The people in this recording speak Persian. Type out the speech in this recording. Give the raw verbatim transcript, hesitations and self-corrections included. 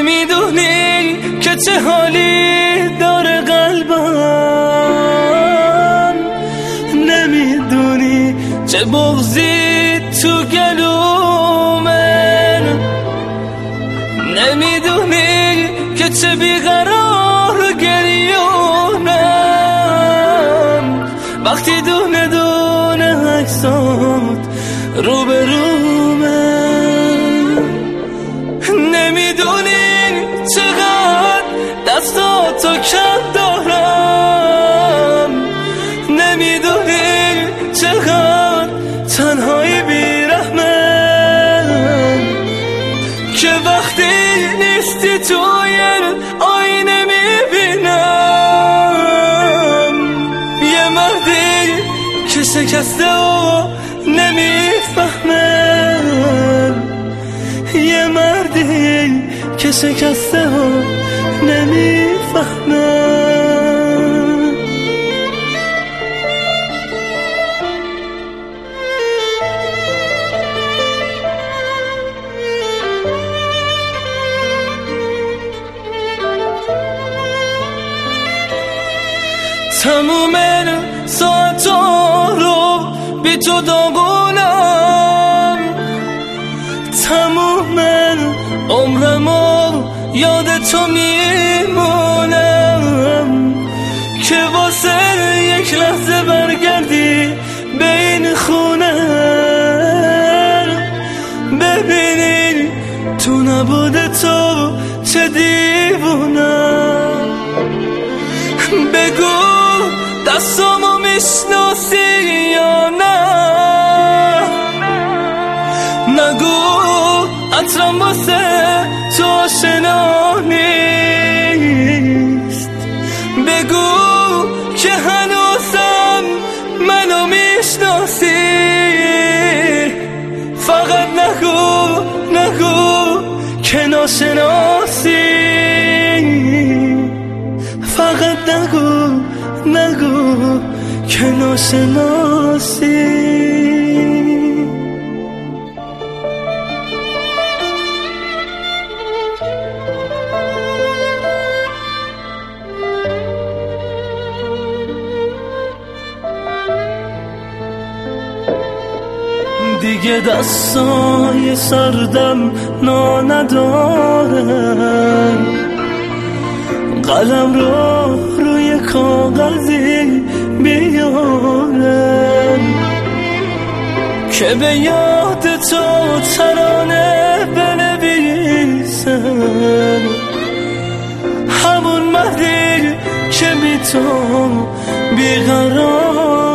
نمیدونی که چه حالی داره قلبم، نمیدونی چه بغضی تو گلومه، نمیدونی که چه بیقرار گریونم وقتی دونه دونه عکسات رو به رومه. نمیدونی چقدر دستاتو کم دارم، نمیدونی چقدر تنهایی بیرحمم که وقتی نیستی توی آینه میبینم یه مردی که شکسته و نمیفهمم، یه مردی که شکسته و نمیفهمم. تموم ساعتا رو بی تو داغونم، تموم عمرمو یاد تو میمونم که واسه یک لحظه برگردی به این خونه، ببینی تو نبوده تو چه دیوونم. بگو دستامو میشناسی یا نه، نگو عطرم واسه تو آشنا نیست، بگو که هنوزم منو میشناسی، فقط نگو نگو که ناشناسی، فقط نگو نگو که ناشناسی. دیگه دستای سردم نا نداره، قلم رو روی کاغذی بیاره که به یاد تو ترانه بنویسه، همون مردی که بی تو بیقرار